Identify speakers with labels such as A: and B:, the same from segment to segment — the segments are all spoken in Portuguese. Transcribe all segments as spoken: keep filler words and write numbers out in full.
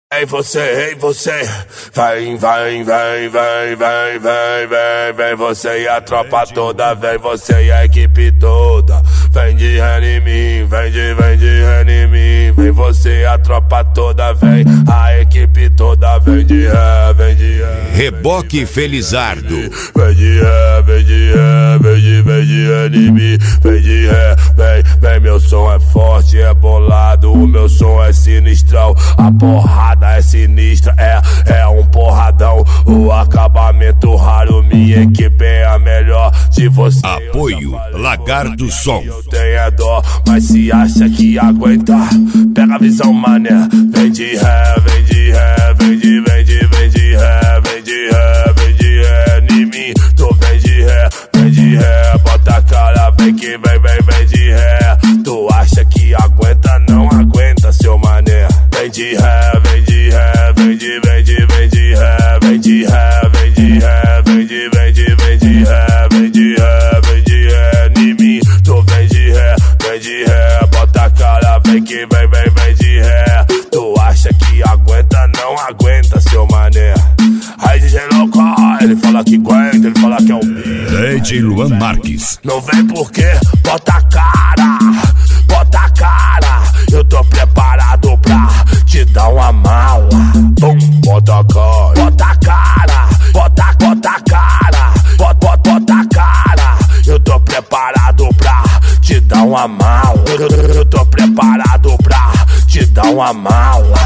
A: Ei você, ei você, vem, vem, vem, vem, vem, vem, vem, vem você e a tropa toda, vem você e a equipe toda, vem de ré em mim, vem de, vem de ré em mim, vem você e a tropa toda, vem, a equipe toda, vem de ré, vem de ré.
B: Reboque Felizardo.
A: Vem de ré, vem de ré, vem de, vem de ré em mim, vem de ré, vem, vem, meu som é forte, é bolado, o meu som é sinistrão, a porrada é sinistra, é, é um porradão. O acabamento raro, minha equipe é a melhor. De você
B: apoio Lagarto Som.
A: Eu tenho é dó, mas se acha que aguenta, pega a visão, mané. Vem de ré, vem de ré, vem de, vem de, vem de ré, vem de ré, vem de ré em mim. Tu vem de ré, vem de ré, bota a cara, vem que vem, vem, vem de ré. Tu acha que aguenta, não aguenta, seu mané. Vem de ré, vem de ré, vem de, vem de, vem de ré, vem de ré, vem de ré, vem de, vem de, vem de ré, vem de ré, vem de ré em mim. Tu vem de ré, vem de ré, bota a cara, vem que vem, vem, vem de ré. Tu acha que aguenta, não aguenta, seu mané. Aí D J Louco, ele fala que aguenta, ele fala que é o
B: D J Luan Marques.
A: Não vem porque bota a cara, bota a cara. Eu tô preparado pra te dar uma mala. Bum, bota a cara, bota a cara, bota, bota a cara, bota, bota, bota a cara. Eu tô preparado pra te dar uma mala. Eu, eu, eu tô preparado pra te dar uma mala.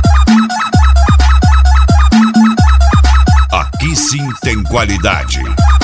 B: Aqui sim tem qualidade.